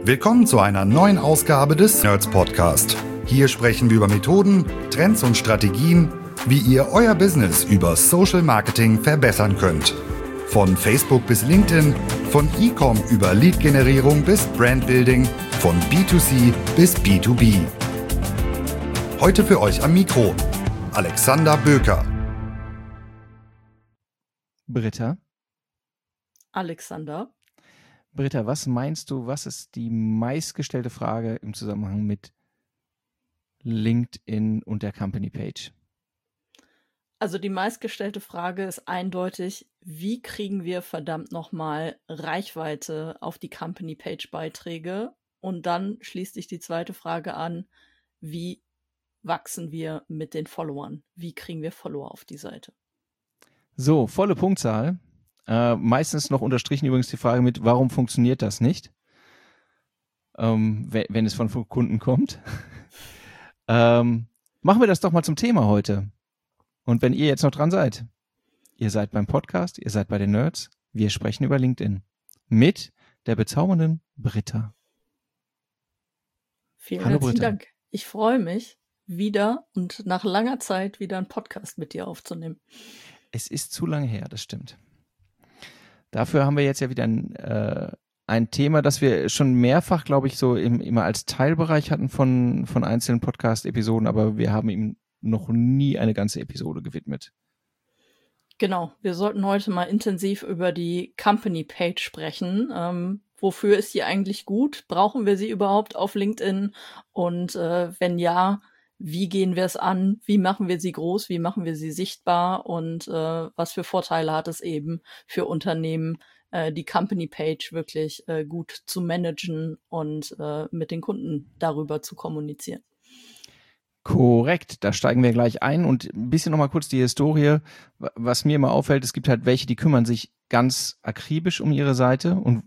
Willkommen zu einer neuen Ausgabe des Nerds Podcast. Hier sprechen wir über Methoden, Trends und Strategien, wie ihr euer Business über Social Marketing verbessern könnt. Von Facebook bis LinkedIn, von E-Com über Lead-Generierung bis Brandbuilding, von B2C bis B2B. Heute für euch am Mikro Alexander Böker. Britta, Alexander. was meinst du, was ist die meistgestellte Frage im Zusammenhang mit LinkedIn und der Company Page? Also die meistgestellte Frage ist eindeutig, wie kriegen wir verdammt nochmal Reichweite auf die Company Page Beiträge? Und dann schließt sich die zweite Frage an, wie wachsen wir mit den Followern? Wie kriegen wir Follower auf die Seite? So, volle Punktzahl. Meistens noch unterstrichen übrigens die Frage mit, warum funktioniert das nicht? Wenn es von Kunden kommt. Machen wir das doch mal zum Thema heute. Und wenn ihr jetzt noch dran seid, ihr seid beim Podcast, ihr seid bei den Nerds, wir sprechen über LinkedIn mit der bezaubernden Britta. Vielen Hallo, herzlichen Britta. Dank. Ich freue mich, wieder und nach langer Zeit wieder einen Podcast mit dir aufzunehmen. Es ist zu lange her, das stimmt. Dafür haben wir jetzt ja wieder ein Thema, das wir schon mehrfach, glaube ich, so immer als Teilbereich hatten von einzelnen Podcast-Episoden, aber wir haben ihm noch nie eine ganze Episode gewidmet. Genau, wir sollten heute mal intensiv über die Company Page sprechen. Wofür ist sie eigentlich gut? Brauchen wir sie überhaupt auf LinkedIn? Und wenn ja, wie gehen wir es an? Wie machen wir sie groß? Wie machen wir sie sichtbar? Und was für Vorteile hat es eben für Unternehmen, die Company Page wirklich gut zu managen und mit den Kunden darüber zu kommunizieren? Korrekt, da steigen wir gleich ein und ein bisschen nochmal kurz die Historie. Was mir immer auffällt, es gibt halt welche, die kümmern sich ganz akribisch um ihre Seite und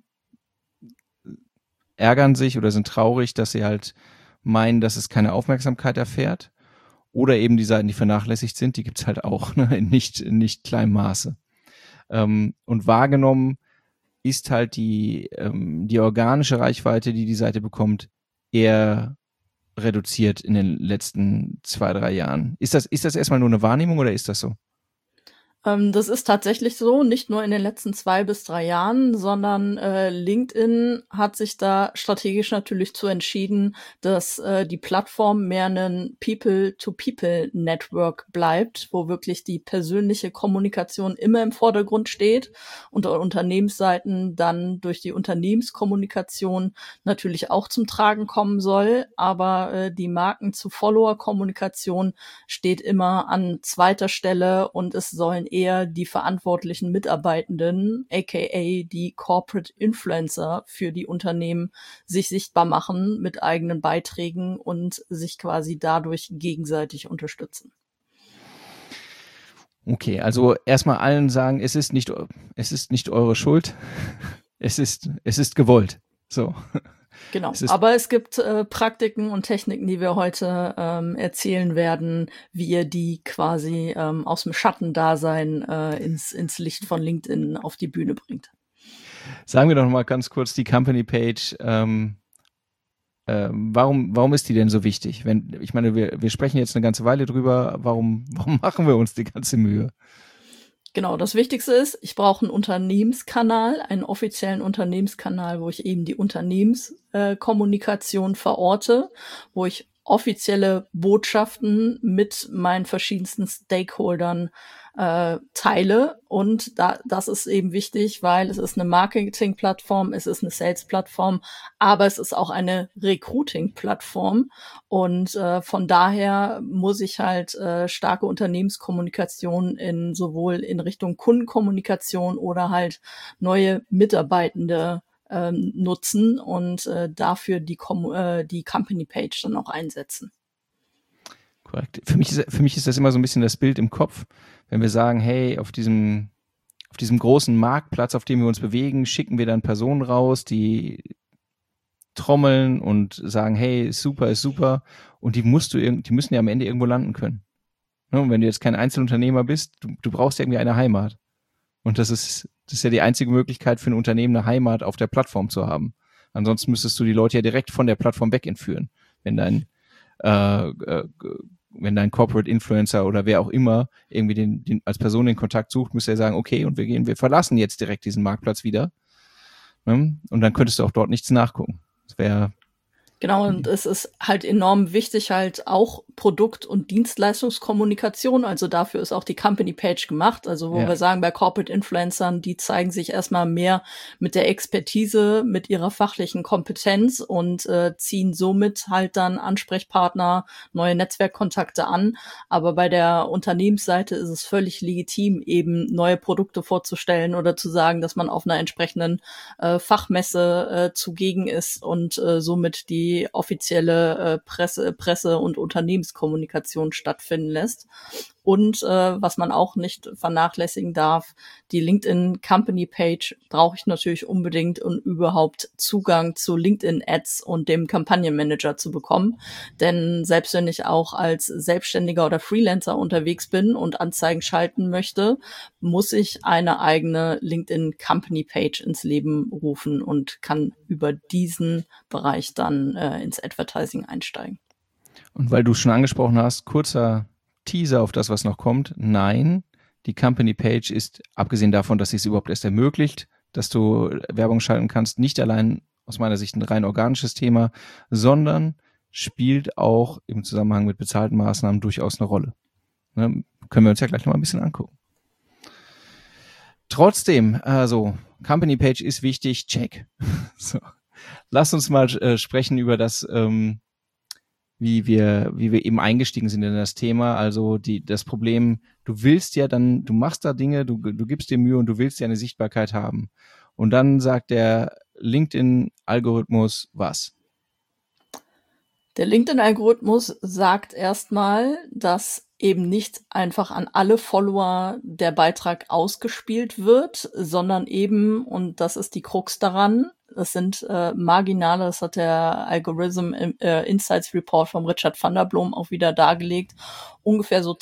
ärgern sich oder sind traurig, dass sie halt meinen, dass es keine Aufmerksamkeit erfährt. Oder eben die Seiten, die vernachlässigt sind, die gibt's halt auch, ne, in nicht kleinem Maße. Und wahrgenommen ist halt die organische Reichweite, die Seite bekommt, eher reduziert in den letzten 2-3 Jahren. Ist das erstmal nur eine Wahrnehmung oder ist das so? Das ist tatsächlich so, nicht nur in den letzten 2 bis 3 Jahren, sondern LinkedIn hat sich da strategisch natürlich zu entschieden, dass die Plattform mehr ein People-to-People-Network bleibt, wo wirklich die persönliche Kommunikation immer im Vordergrund steht und Unternehmensseiten dann durch die Unternehmenskommunikation natürlich auch zum Tragen kommen soll, aber die Marken-zu-Follower-Kommunikation steht immer an zweiter Stelle und es sollen eher die verantwortlichen Mitarbeitenden, aka die Corporate Influencer für die Unternehmen, sich sichtbar machen mit eigenen Beiträgen und sich quasi dadurch gegenseitig unterstützen. Okay, also erstmal allen sagen, es ist nicht eure Schuld, es ist gewollt. So. Genau, aber es gibt Praktiken und Techniken, die wir heute erzählen werden, wie ihr die quasi aus dem Schattendasein ins Licht von LinkedIn auf die Bühne bringt. Sagen wir doch noch mal ganz kurz die Company Page. Warum ist die denn so wichtig? Ich meine, wir sprechen jetzt eine ganze Weile drüber. Warum machen wir uns die ganze Mühe? Genau, das Wichtigste ist, ich brauche einen Unternehmenskanal, einen offiziellen Unternehmenskanal, wo ich eben die Unternehmenskommunikation verorte, wo ich offizielle Botschaften mit meinen verschiedensten Stakeholdern teile. Und das ist eben wichtig, weil es ist eine Marketing-Plattform, es ist eine Sales-Plattform, aber es ist auch eine Recruiting-Plattform. Und von daher muss ich halt starke Unternehmenskommunikation sowohl in Richtung Kundenkommunikation oder halt neue Mitarbeitende nutzen und dafür die Company Page dann auch einsetzen. Korrekt. Für mich ist das immer so ein bisschen das Bild im Kopf, wenn wir sagen, hey, auf diesem großen Marktplatz, auf dem wir uns bewegen, schicken wir dann Personen raus, die trommeln und sagen, hey, ist super, und die müssen ja am Ende irgendwo landen können. Ne? Und wenn du jetzt kein Einzelunternehmer bist, du brauchst irgendwie eine Heimat. Und das ist ja die einzige Möglichkeit für ein Unternehmen, eine Heimat auf der Plattform zu haben. Ansonsten müsstest du die Leute ja direkt von der Plattform weg entführen, wenn dein Corporate Influencer oder wer auch immer irgendwie den als Person den Kontakt sucht, müsste er sagen, okay, und wir verlassen jetzt direkt diesen Marktplatz wieder. Ne? Und dann könntest du auch dort nichts nachgucken. Das wäre Genau, und es ist halt enorm wichtig, halt auch Produkt- und Dienstleistungskommunikation. Also dafür ist auch die Company Page gemacht. Also wo wir sagen, bei Corporate Influencern, die zeigen sich erstmal mehr mit der Expertise, mit ihrer fachlichen Kompetenz und ziehen somit halt dann Ansprechpartner, neue Netzwerkkontakte an. Aber bei der Unternehmensseite ist es völlig legitim, eben neue Produkte vorzustellen oder zu sagen, dass man auf einer entsprechenden Fachmesse zugegen ist und somit die offizielle Presse- und Unternehmenskommunikation stattfinden lässt. Und was man auch nicht vernachlässigen darf, die LinkedIn Company Page brauche ich natürlich unbedingt, um überhaupt Zugang zu LinkedIn Ads und dem Kampagnenmanager zu bekommen. Denn selbst wenn ich auch als Selbstständiger oder Freelancer unterwegs bin und Anzeigen schalten möchte, muss ich eine eigene LinkedIn Company Page ins Leben rufen und kann über diesen Bereich dann ins Advertising einsteigen. Und weil du es schon angesprochen hast, kurzer Teaser auf das, was noch kommt. Nein, die Company Page ist, abgesehen davon, dass sie es überhaupt erst ermöglicht, dass du Werbung schalten kannst, nicht allein aus meiner Sicht ein rein organisches Thema, sondern spielt auch im Zusammenhang mit bezahlten Maßnahmen durchaus eine Rolle. Ne? Können wir uns ja gleich noch mal ein bisschen angucken. Trotzdem, also Company Page ist wichtig, check. So. Lass uns mal sprechen über das, wie wir eben eingestiegen sind in das Thema. Also das Problem, du willst ja dann, du machst da Dinge, du gibst dir Mühe und du willst ja eine Sichtbarkeit haben. Und dann sagt der LinkedIn-Algorithmus was? Der LinkedIn-Algorithmus sagt erstmal, dass eben nicht einfach an alle Follower der Beitrag ausgespielt wird, sondern eben, und das ist die Krux daran, das sind marginale, das hat der Algorithm Insights Report von Richard van der Blom auch wieder dargelegt, ungefähr so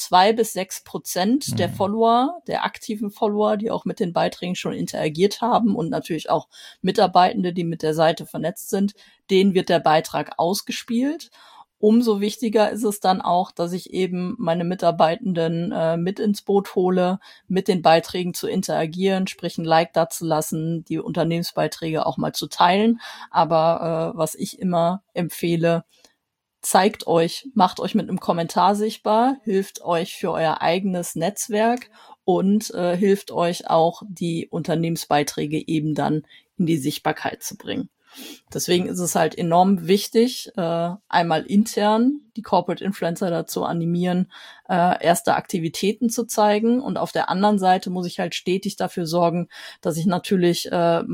2-6% der Follower, der aktiven Follower, die auch mit den Beiträgen schon interagiert haben und natürlich auch Mitarbeitende, die mit der Seite vernetzt sind, denen wird der Beitrag ausgespielt. Umso wichtiger ist es dann auch, dass ich eben meine Mitarbeitenden mit ins Boot hole, mit den Beiträgen zu interagieren, sprich ein Like dazulassen, die Unternehmensbeiträge auch mal zu teilen. Aber was ich immer empfehle, zeigt euch, macht euch mit einem Kommentar sichtbar, hilft euch für euer eigenes Netzwerk und hilft euch auch, die Unternehmensbeiträge eben dann in die Sichtbarkeit zu bringen. Deswegen ist es halt enorm wichtig, einmal intern die Corporate Influencer dazu animieren, erste Aktivitäten zu zeigen. Und auf der anderen Seite muss ich halt stetig dafür sorgen, dass ich natürlich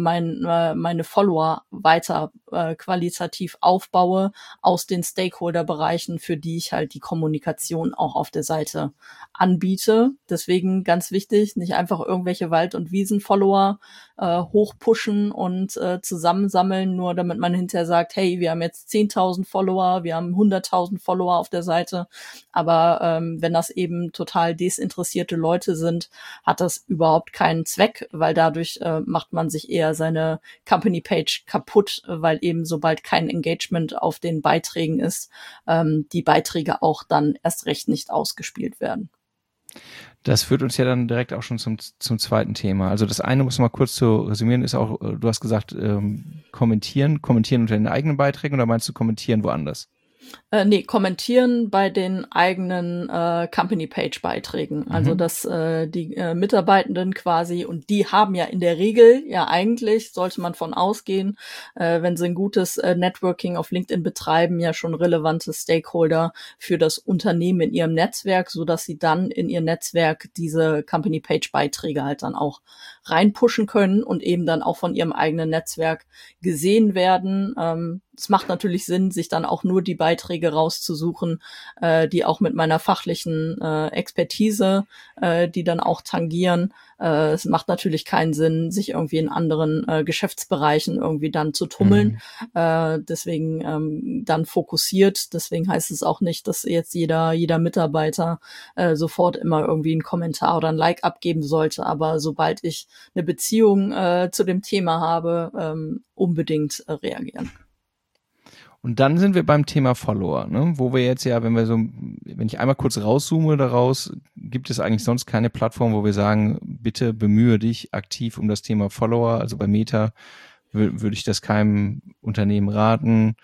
meine Follower weiter qualitativ aufbaue aus den Stakeholder-Bereichen, für die ich halt die Kommunikation auch auf der Seite anbiete. Deswegen ganz wichtig, nicht einfach irgendwelche Wald- und Wiesen-Follower hochpushen und zusammensammeln, nur damit man hinterher sagt, hey, wir haben jetzt 10.000 Follower, wir haben 100.000 Follower auf der Seite, aber wenn das eben total desinteressierte Leute sind, hat das überhaupt keinen Zweck, weil dadurch macht man sich eher seine Company Page kaputt, weil eben sobald kein Engagement auf den Beiträgen ist, die Beiträge auch dann erst recht nicht ausgespielt werden. Das führt uns ja dann direkt auch schon zum zweiten Thema. Also das eine, muss man mal kurz zu resümieren, ist auch, du hast gesagt, kommentieren unter den eigenen Beiträgen, oder meinst du kommentieren woanders? Nee, kommentieren bei den eigenen Company-Page-Beiträgen. Also dass die Mitarbeitenden quasi, und die haben ja in der Regel, ja eigentlich, sollte man von ausgehen, wenn sie ein gutes Networking auf LinkedIn betreiben, ja schon relevante Stakeholder für das Unternehmen in ihrem Netzwerk, so dass sie dann in ihr Netzwerk diese Company-Page-Beiträge halt dann auch reinpushen können und eben dann auch von ihrem eigenen Netzwerk gesehen werden. Es macht natürlich Sinn, sich dann auch nur die Beiträge Beiträge rauszusuchen, die auch mit meiner fachlichen Expertise, die dann auch tangieren. Es macht natürlich keinen Sinn, sich irgendwie in anderen Geschäftsbereichen irgendwie dann zu tummeln. Deswegen dann fokussiert. Deswegen heißt es auch nicht, dass jetzt jeder Mitarbeiter sofort immer irgendwie einen Kommentar oder ein Like abgeben sollte. Aber sobald ich eine Beziehung zu dem Thema habe, unbedingt reagieren. Und dann sind wir beim Thema Follower, ne? Wo wir jetzt ja, wenn ich einmal kurz rauszoome daraus, gibt es eigentlich sonst keine Plattform, wo wir sagen, bitte bemühe dich aktiv um das Thema Follower. Also bei Meta würde ich das keinem Unternehmen raten.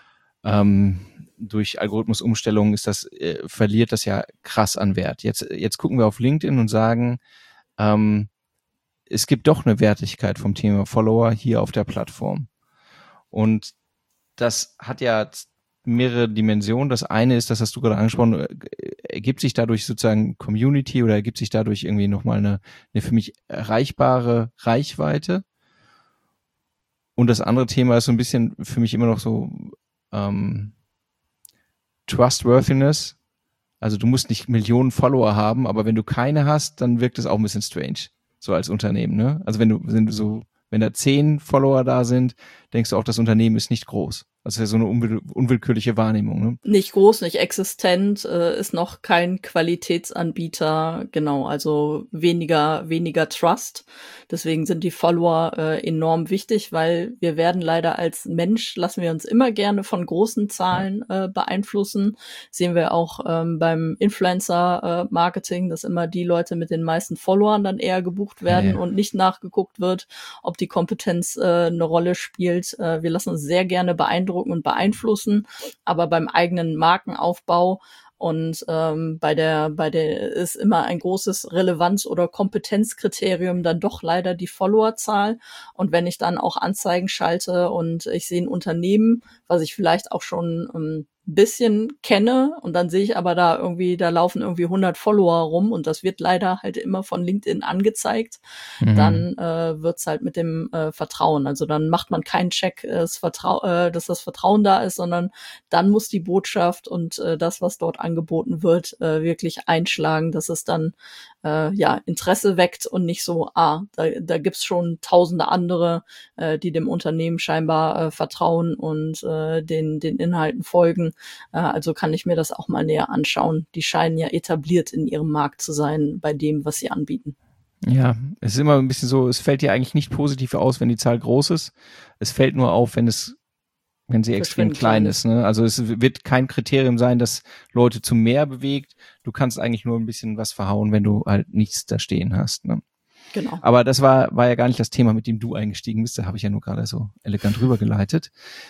Durch Algorithmusumstellungen verliert das ja krass an Wert. Jetzt gucken wir auf LinkedIn und sagen, es gibt doch eine Wertigkeit vom Thema Follower hier auf der Plattform. Und das hat ja mehrere Dimensionen. Das eine ist, das hast du gerade angesprochen, ergibt sich dadurch sozusagen Community oder ergibt sich dadurch irgendwie nochmal eine für mich erreichbare Reichweite. Und das andere Thema ist so ein bisschen für mich immer noch so Trustworthiness. Also du musst nicht Millionen Follower haben, aber wenn du keine hast, dann wirkt es auch ein bisschen strange, so als Unternehmen, ne? Also wenn da 10 Follower da sind, denkst du auch, das Unternehmen ist nicht groß. Das ist ja so eine unwillkürliche Wahrnehmung, ne? Nicht groß, nicht existent, ist noch kein Qualitätsanbieter, genau, also weniger Trust. Deswegen sind die Follower enorm wichtig, weil wir werden leider als Mensch, lassen wir uns immer gerne von großen Zahlen beeinflussen. Sehen wir auch beim Influencer-Marketing, dass immer die Leute mit den meisten Followern dann eher gebucht werden und nicht nachgeguckt wird, ob die Kompetenz eine Rolle spielt. Wir lassen uns sehr gerne beeindrucken und beeinflussen, aber beim eigenen Markenaufbau und bei der ist immer ein großes Relevanz- oder Kompetenzkriterium dann doch leider die Followerzahl. Und wenn ich dann auch Anzeigen schalte und ich sehe ein Unternehmen, was ich vielleicht auch schon bisschen kenne und dann sehe ich aber da laufen irgendwie 100 Follower rum und das wird leider halt immer von LinkedIn angezeigt, dann wird's halt mit dem Vertrauen. Also dann macht man keinen Check, dass das Vertrauen da ist, sondern dann muss die Botschaft und das, was dort angeboten wird, wirklich einschlagen, dass es dann Interesse weckt und nicht so, da gibt's schon tausende andere, die dem Unternehmen scheinbar vertrauen und den Inhalten folgen. Also kann ich mir das auch mal näher anschauen. Die scheinen ja etabliert in ihrem Markt zu sein bei dem, was sie anbieten. Ja, es ist immer ein bisschen so, es fällt dir eigentlich nicht positiv aus, wenn die Zahl groß ist. Es fällt nur auf, wenn sie extrem klein ist, ne? Also es wird kein Kriterium sein, das Leute zu mehr bewegt. Du kannst eigentlich nur ein bisschen was verhauen, wenn du halt nichts da stehen hast, ne? Genau. Aber das war ja gar nicht das Thema, mit dem du eingestiegen bist. Da habe ich ja nur gerade so elegant rübergeleitet.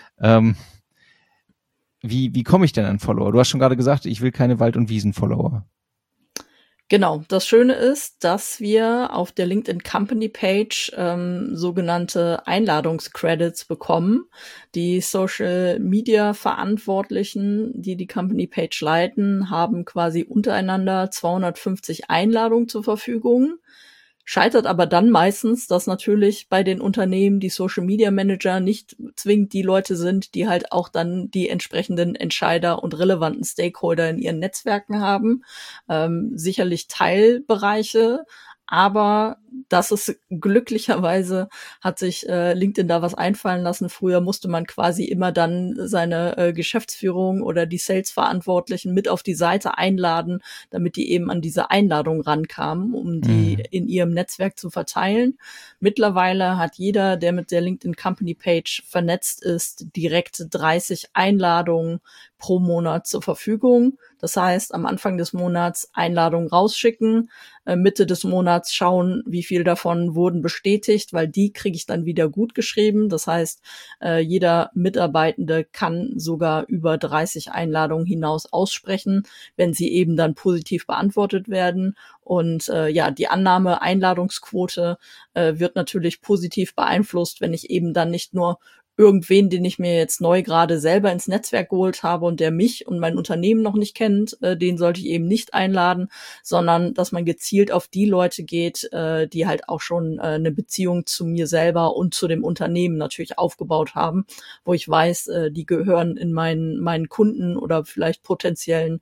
Wie komme ich denn an Follower? Du hast schon gerade gesagt, ich will keine Wald- und Wiesen-Follower. Genau. Das Schöne ist, dass wir auf der LinkedIn Company Page sogenannte Einladungscredits bekommen. Die Social Media Verantwortlichen, die Company Page leiten, haben quasi untereinander 250 Einladungen zur Verfügung. Scheitert aber dann meistens, dass natürlich bei den Unternehmen die Social Media Manager nicht zwingend die Leute sind, die halt auch dann die entsprechenden Entscheider und relevanten Stakeholder in ihren Netzwerken haben. Sicherlich Teilbereiche, aber das ist glücklicherweise, hat sich LinkedIn da was einfallen lassen. Früher musste man quasi immer dann seine Geschäftsführung oder die Sales-Verantwortlichen mit auf die Seite einladen, damit die eben an diese Einladung rankamen, um die in ihrem Netzwerk zu verteilen. Mittlerweile hat jeder, der mit der LinkedIn Company Page vernetzt ist, direkt 30 Einladungen pro Monat zur Verfügung. Das heißt, am Anfang des Monats Einladungen rausschicken, Mitte des Monats schauen, wie viel davon wurden bestätigt, weil die kriege ich dann wieder gut geschrieben. Das heißt, jeder Mitarbeitende kann sogar über 30 Einladungen hinaus aussprechen, wenn sie eben dann positiv beantwortet werden. Und die Einladungsquote wird natürlich positiv beeinflusst, wenn ich eben dann nicht nur irgendwen, den ich mir jetzt neu gerade selber ins Netzwerk geholt habe und der mich und mein Unternehmen noch nicht kennt, den sollte ich eben nicht einladen, sondern dass man gezielt auf die Leute geht, die halt auch schon eine Beziehung zu mir selber und zu dem Unternehmen natürlich aufgebaut haben, wo ich weiß, die gehören in meinen Kunden oder vielleicht potenziellen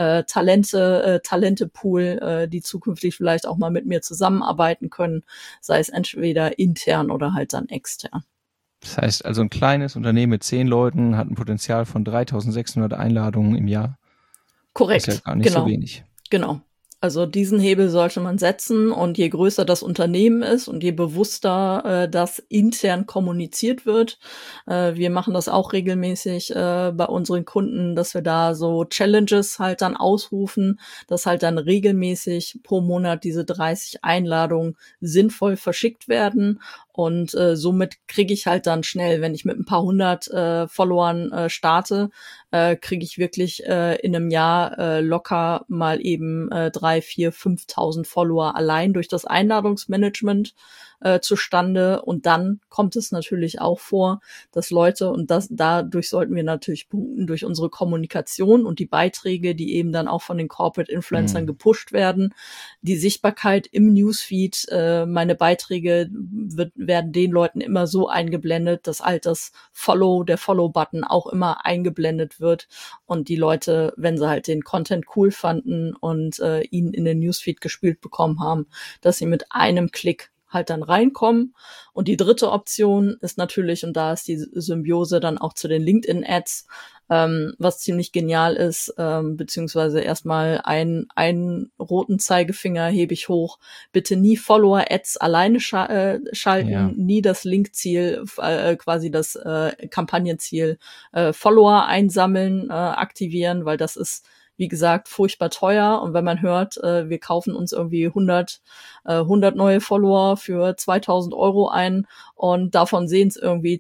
Talentepool, die zukünftig vielleicht auch mal mit mir zusammenarbeiten können, sei es entweder intern oder halt dann extern. Das heißt also, ein kleines Unternehmen mit 10 Leuten hat ein Potenzial von 3.600 Einladungen im Jahr. Korrekt. Das ist ja gar nicht so wenig. Genau. Also diesen Hebel sollte man setzen, und je größer das Unternehmen ist und je bewusster das intern kommuniziert wird. Wir machen das auch regelmäßig bei unseren Kunden, dass wir da so Challenges halt dann ausrufen, dass halt dann regelmäßig pro Monat diese 30 Einladungen sinnvoll verschickt werden. Und somit kriege ich halt dann schnell, wenn ich mit ein paar hundert Followern starte, kriege ich wirklich in einem Jahr locker mal eben 3.000, 4.000, 5.000 Follower allein durch das Einladungsmanagement zustande. Und dann kommt es natürlich auch vor, dass Leute, und dadurch sollten wir natürlich punkten, durch unsere Kommunikation und die Beiträge, die eben dann auch von den Corporate Influencern gepusht werden, die Sichtbarkeit im Newsfeed, meine Beiträge werden den Leuten immer so eingeblendet, dass halt der Follow-Button auch immer eingeblendet wird, und die Leute, wenn sie halt den Content cool fanden und ihn in den Newsfeed gespielt bekommen haben, dass sie mit einem Klick halt dann reinkommen. Und die dritte Option ist natürlich, und da ist die Symbiose dann auch zu den LinkedIn-Ads, was ziemlich genial ist, beziehungsweise erstmal einen roten Zeigefinger hebe ich hoch. Bitte nie Follower-Ads alleine schalten, nie das Linkziel, quasi das Kampagnenziel Follower einsammeln, aktivieren, weil das ist, wie gesagt, furchtbar teuer. Und wenn man hört, wir kaufen uns irgendwie 100 neue Follower für 2.000 € ein und davon sehen es irgendwie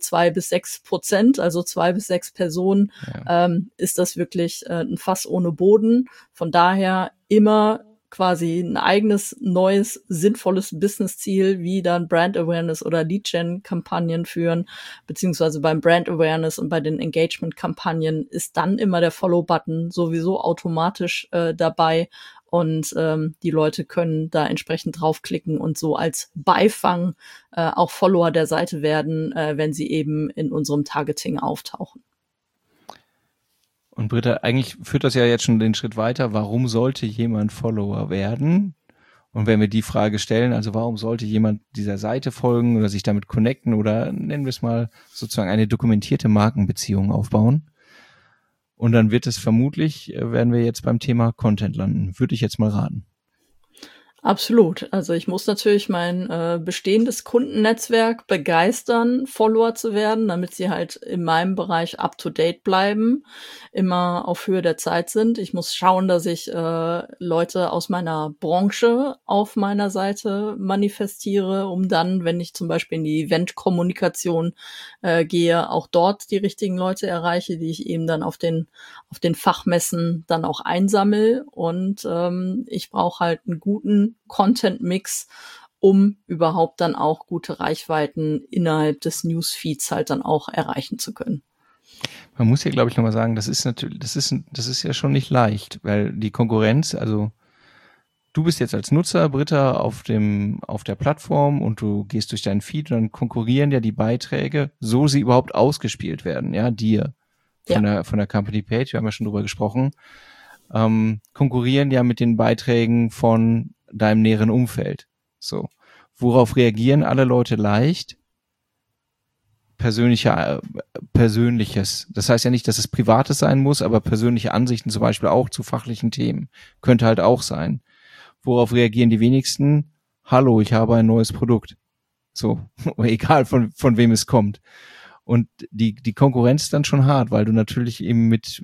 2-6%, also 2-6 Personen, ist das wirklich ein Fass ohne Boden. Von daher immer quasi ein eigenes, neues, sinnvolles Business-Ziel, wie dann Brand Awareness oder Lead-Gen-Kampagnen führen, beziehungsweise beim Brand Awareness und bei den Engagement-Kampagnen ist dann immer der Follow-Button sowieso automatisch dabei, und die Leute können da entsprechend draufklicken und so als Beifang auch Follower der Seite werden, wenn sie eben in unserem Targeting auftauchen. Und Britta, eigentlich führt das ja jetzt schon den Schritt weiter. Warum sollte jemand Follower werden? Und wenn wir die Frage stellen, also warum sollte jemand dieser Seite folgen oder sich damit connecten oder nennen wir es mal sozusagen eine dokumentierte Markenbeziehung aufbauen? Und dann wird es vermutlich, werden wir jetzt beim Thema Content landen. Würde ich jetzt mal raten. Absolut. Also ich muss natürlich mein bestehendes Kundennetzwerk begeistern, Follower zu werden, damit sie halt in meinem Bereich up-to-date bleiben, immer auf Höhe der Zeit sind. Ich muss schauen, dass ich Leute aus meiner Branche auf meiner Seite manifestiere, um dann, wenn ich zum Beispiel in die Eventkommunikation gehe, auch dort die richtigen Leute erreiche, die ich eben dann auf den Fachmessen dann auch einsammle. Und ich brauche halt einen guten Content-Mix, um überhaupt dann auch gute Reichweiten innerhalb des Newsfeeds halt dann auch erreichen zu können. Man muss hier, glaube ich, nochmal sagen, das ist ja schon nicht leicht, weil die Konkurrenz, also du bist jetzt als Nutzer, Britta, auf der Plattform und du gehst durch deinen Feed und dann konkurrieren ja die Beiträge, so sie überhaupt ausgespielt werden, ja, dir von der Company Page, wir haben ja schon drüber gesprochen, konkurrieren ja mit den Beiträgen von deinem näheren Umfeld. So. Worauf reagieren alle Leute leicht? Persönliches. Das heißt ja nicht, dass es Privates sein muss, aber persönliche Ansichten zum Beispiel auch zu fachlichen Themen. Könnte halt auch sein. Worauf reagieren die wenigsten? Hallo, ich habe ein neues Produkt. So. Egal von wem es kommt. Und die Konkurrenz ist dann schon hart, weil du natürlich eben mit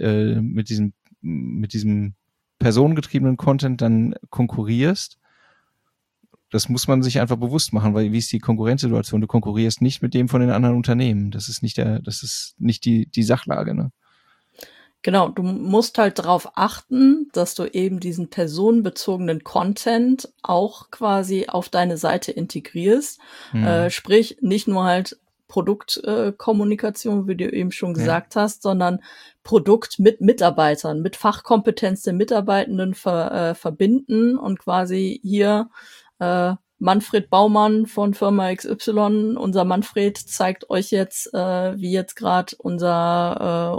diesem personengetriebenen Content dann konkurrierst. Das muss man sich einfach bewusst machen, weil wie ist die Konkurrenzsituation? Du konkurrierst nicht mit dem von den anderen Unternehmen. Das ist nicht die Sachlage, ne? Genau, du musst halt darauf achten, dass du eben diesen personenbezogenen Content auch quasi auf deine Seite integrierst. Sprich, nicht nur halt Produktkommunikation, wie du eben schon gesagt hast, sondern Produkt mit Mitarbeitern, mit Fachkompetenz der Mitarbeitenden verbinden und quasi hier Manfred Baumann von Firma XY, unser Manfred zeigt euch jetzt, wie jetzt gerade unser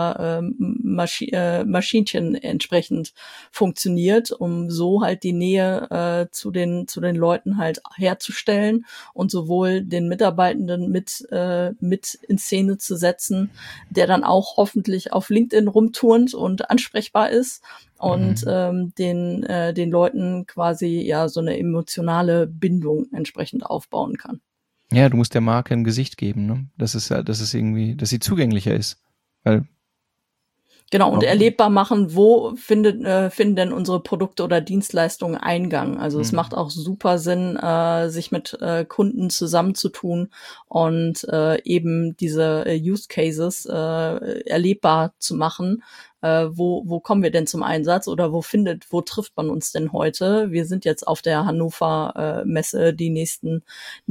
Maschinchen entsprechend funktioniert, um so halt die Nähe zu den Leuten halt herzustellen und sowohl den Mitarbeitenden mit in Szene zu setzen, der dann auch hoffentlich auf LinkedIn rumturnt und ansprechbar ist. Und den Leuten quasi ja so eine emotionale Bindung entsprechend aufbauen kann. Ja, du musst der Marke ein Gesicht geben, ne? Dass sie zugänglicher ist. Weil Genau, und erlebbar machen, wo finden denn unsere Produkte oder Dienstleistungen Eingang. Also es macht auch super Sinn, sich mit Kunden zusammenzutun und eben diese Use Cases erlebbar zu machen. Wo kommen wir denn zum Einsatz oder wo trifft man uns denn heute? Wir sind jetzt auf der Hannover Messe die nächste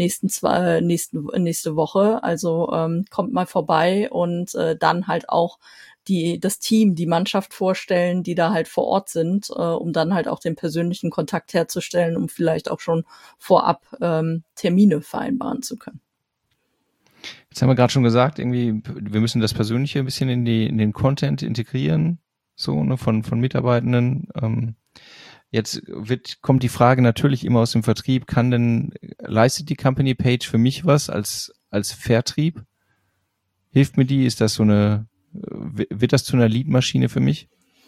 Woche. Also kommt mal vorbei und dann halt auch das Team, die Mannschaft vorstellen, die da halt vor Ort sind, um dann halt auch den persönlichen Kontakt herzustellen, um vielleicht auch schon vorab Termine vereinbaren zu können. Jetzt haben wir gerade schon gesagt, irgendwie, wir müssen das Persönliche ein bisschen in den Content integrieren, so, ne, von Mitarbeitenden. Jetzt kommt die Frage natürlich immer aus dem Vertrieb, leistet die Company Page für mich was als Vertrieb? Hilft mir die? Ist das wird das zu einer Lead-Maschine für mich?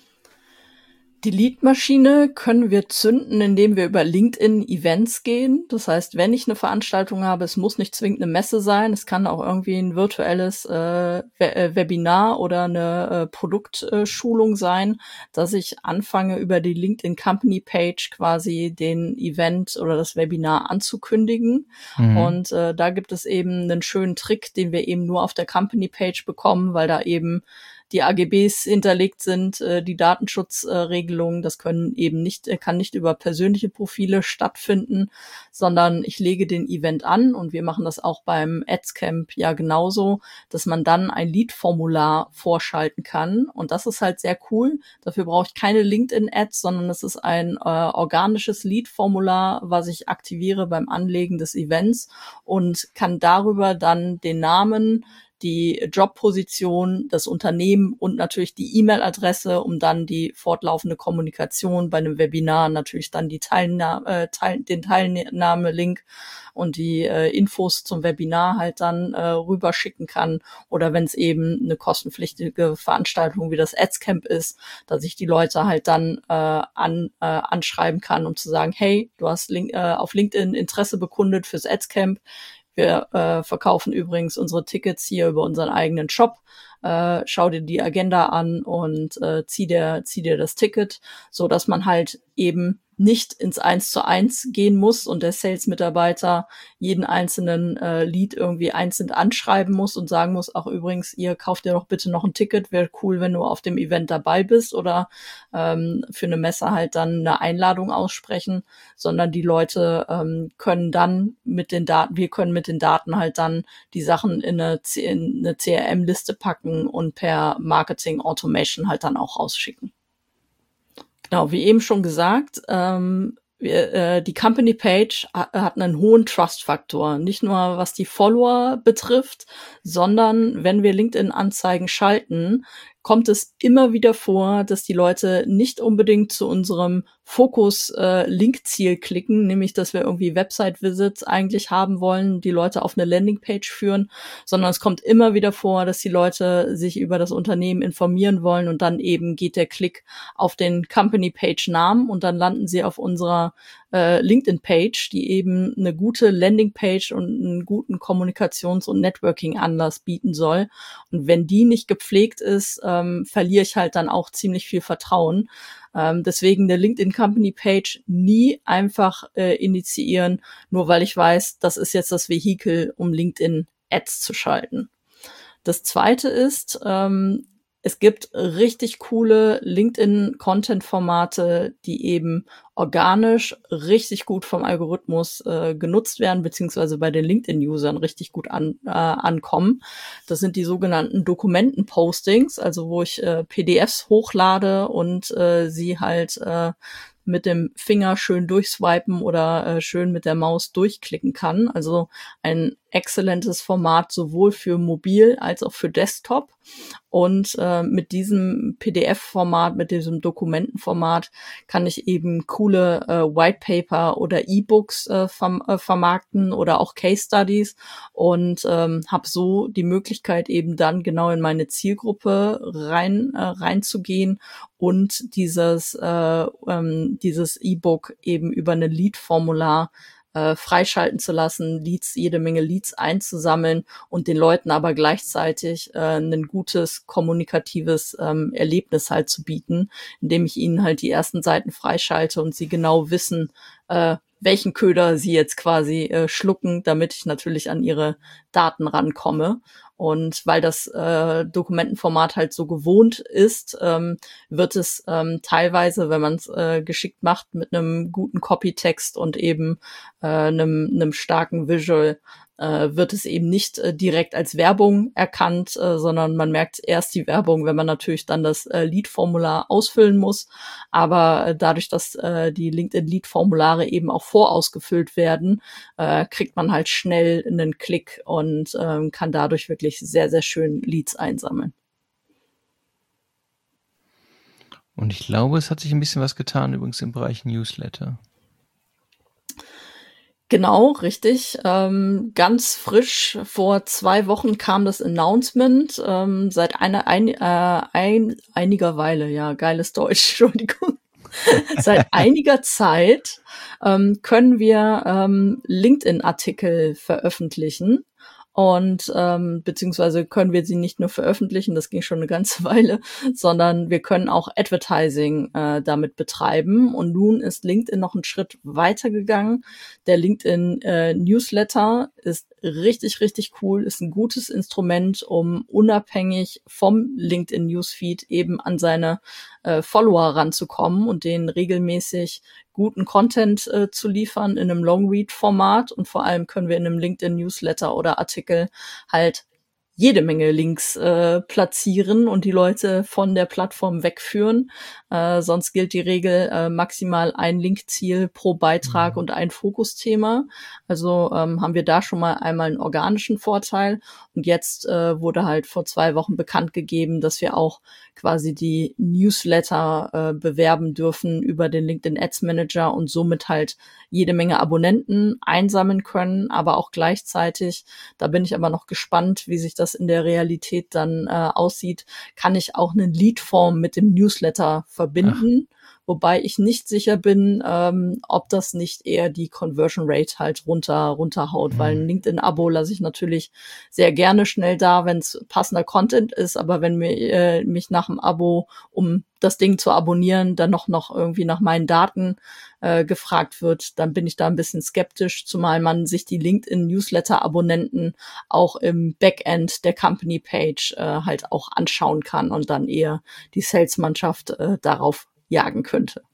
Die Lead-Maschine können wir zünden, indem wir über LinkedIn-Events gehen. Das heißt, wenn ich eine Veranstaltung habe, es muss nicht zwingend eine Messe sein, es kann auch irgendwie ein virtuelles Webinar oder eine Produktschulung sein, dass ich anfange, über die LinkedIn-Company-Page quasi den Event oder das Webinar anzukündigen. Und da gibt es eben einen schönen Trick, den wir eben nur auf der Company-Page bekommen, weil da eben die AGBs hinterlegt sind, die Datenschutzregelungen, das kann nicht über persönliche Profile stattfinden, sondern ich lege den Event an und wir machen das auch beim Adscamp ja genauso, dass man dann ein Lead-Formular vorschalten kann und das ist halt sehr cool. Dafür brauche ich keine LinkedIn-Ads, sondern es ist ein organisches Lead-Formular, was ich aktiviere beim Anlegen des Events und kann darüber dann den Namen, die Jobposition, das Unternehmen und natürlich die E-Mail-Adresse, um dann die fortlaufende Kommunikation bei einem Webinar natürlich dann den Teilnahmelink und die Infos zum Webinar halt dann rüberschicken kann. Oder wenn es eben eine kostenpflichtige Veranstaltung wie das Adscamp ist, dass ich die Leute halt dann anschreiben kann, um zu sagen, hey, du hast auf LinkedIn Interesse bekundet fürs Adscamp. Wir verkaufen übrigens unsere Tickets hier über unseren eigenen Shop. Schau dir die Agenda an und zieh dir das Ticket, so dass man halt eben nicht ins 1:1 gehen muss und der Sales-Mitarbeiter jeden einzelnen Lead irgendwie einzeln anschreiben muss und sagen muss, ach übrigens, ihr kauft dir doch bitte noch ein Ticket, wäre cool, wenn du auf dem Event dabei bist oder für eine Messe halt dann eine Einladung aussprechen, sondern die Leute können dann wir können mit den Daten halt dann die Sachen in eine CRM-Liste packen und per Marketing Automation halt dann auch rausschicken. Genau, wie eben schon gesagt, die Company Page hat einen hohen Trust-Faktor. Nicht nur was die Follower betrifft, sondern wenn wir LinkedIn-Anzeigen schalten, kommt es immer wieder vor, dass die Leute nicht unbedingt zu unserem Fokus-Link-Ziel klicken, nämlich dass wir irgendwie Website-Visits eigentlich haben wollen, die Leute auf eine Landingpage führen, sondern es kommt immer wieder vor, dass die Leute sich über das Unternehmen informieren wollen und dann eben geht der Klick auf den Company-Page-Namen und dann landen sie auf unserer LinkedIn-Page, die eben eine gute Landingpage und einen guten Kommunikations- und Networking-Anlass bieten soll. Und wenn die nicht gepflegt ist, verliere ich halt dann auch ziemlich viel Vertrauen. Deswegen eine LinkedIn-Company-Page nie einfach initiieren, nur weil ich weiß, das ist jetzt das Vehikel, um LinkedIn-Ads zu schalten. Das Zweite ist, es gibt richtig coole LinkedIn-Content-Formate, die eben organisch richtig gut vom Algorithmus genutzt werden, beziehungsweise bei den LinkedIn-Usern richtig gut ankommen. Das sind die sogenannten Dokumenten-Postings, also wo ich PDFs hochlade und sie halt mit dem Finger schön durchswipen oder schön mit der Maus durchklicken kann. Also ein exzellentes Format sowohl für mobil als auch für Desktop. Und mit diesem PDF-Format, mit diesem Dokumentenformat kann ich eben coole White Paper oder E-Books vermarkten oder auch Case Studies und habe so die Möglichkeit eben dann genau in meine Zielgruppe reinzugehen und dieses E-Book eben über eine Lead-Formular freischalten zu lassen, jede Menge Leads einzusammeln und den Leuten aber gleichzeitig ein gutes kommunikatives Erlebnis halt zu bieten, indem ich ihnen halt die ersten Seiten freischalte und sie genau wissen, welchen Köder sie jetzt quasi schlucken, damit ich natürlich an ihre Daten rankomme. Und weil das Dokumentenformat halt so gewohnt ist, wird es teilweise, wenn man es geschickt macht, mit einem guten Copytext und eben einem starken Visual, wird es eben nicht direkt als Werbung erkannt, sondern man merkt erst die Werbung, wenn man natürlich dann das Lead-Formular ausfüllen muss. Aber dadurch, dass die LinkedIn-Lead-Formulare eben auch vorausgefüllt werden, kriegt man halt schnell einen Klick und kann dadurch wirklich sehr, sehr schön Leads einsammeln. Und ich glaube, es hat sich ein bisschen was getan, übrigens im Bereich Newsletter. Genau, richtig. Ganz frisch, vor 2 Wochen kam das Announcement, seit einiger Weile, ja, geiles Deutsch, Entschuldigung. Seit einiger Zeit können wir LinkedIn-Artikel veröffentlichen. Und beziehungsweise können wir sie nicht nur veröffentlichen, das ging schon eine ganze Weile, sondern wir können auch Advertising damit betreiben. Und nun ist LinkedIn noch einen Schritt weiter gegangen. Der LinkedIn Newsletter ist richtig, richtig cool, ist ein gutes Instrument, um unabhängig vom LinkedIn Newsfeed eben an seine Follower ranzukommen und denen regelmäßig guten Content zu liefern in einem Long-Read-Format. Und vor allem können wir in einem LinkedIn-Newsletter oder Artikel halt jede Menge Links platzieren und die Leute von der Plattform wegführen. Sonst gilt die Regel maximal ein Linkziel pro Beitrag und ein Fokusthema. Also haben wir da schon mal einmal einen organischen Vorteil. Und jetzt wurde halt vor 2 Wochen bekannt gegeben, dass wir auch quasi die Newsletter bewerben dürfen über den LinkedIn Ads Manager und somit halt jede Menge Abonnenten einsammeln können, aber auch gleichzeitig, da bin ich aber noch gespannt, wie sich das in der Realität dann aussieht, kann ich auch eine Leadform mit dem Newsletter verbinden. Wobei ich nicht sicher bin, ob das nicht eher die Conversion Rate halt runterhaut, weil ein LinkedIn-Abo lasse ich natürlich sehr gerne schnell da, wenn es passender Content ist, aber wenn mich nach dem Abo, um das Ding zu abonnieren, dann noch irgendwie nach meinen Daten gefragt wird, dann bin ich da ein bisschen skeptisch, zumal man sich die LinkedIn-Newsletter-Abonnenten auch im Backend der Company-Page halt auch anschauen kann und dann eher die Sales-Mannschaft darauf jagen könnte.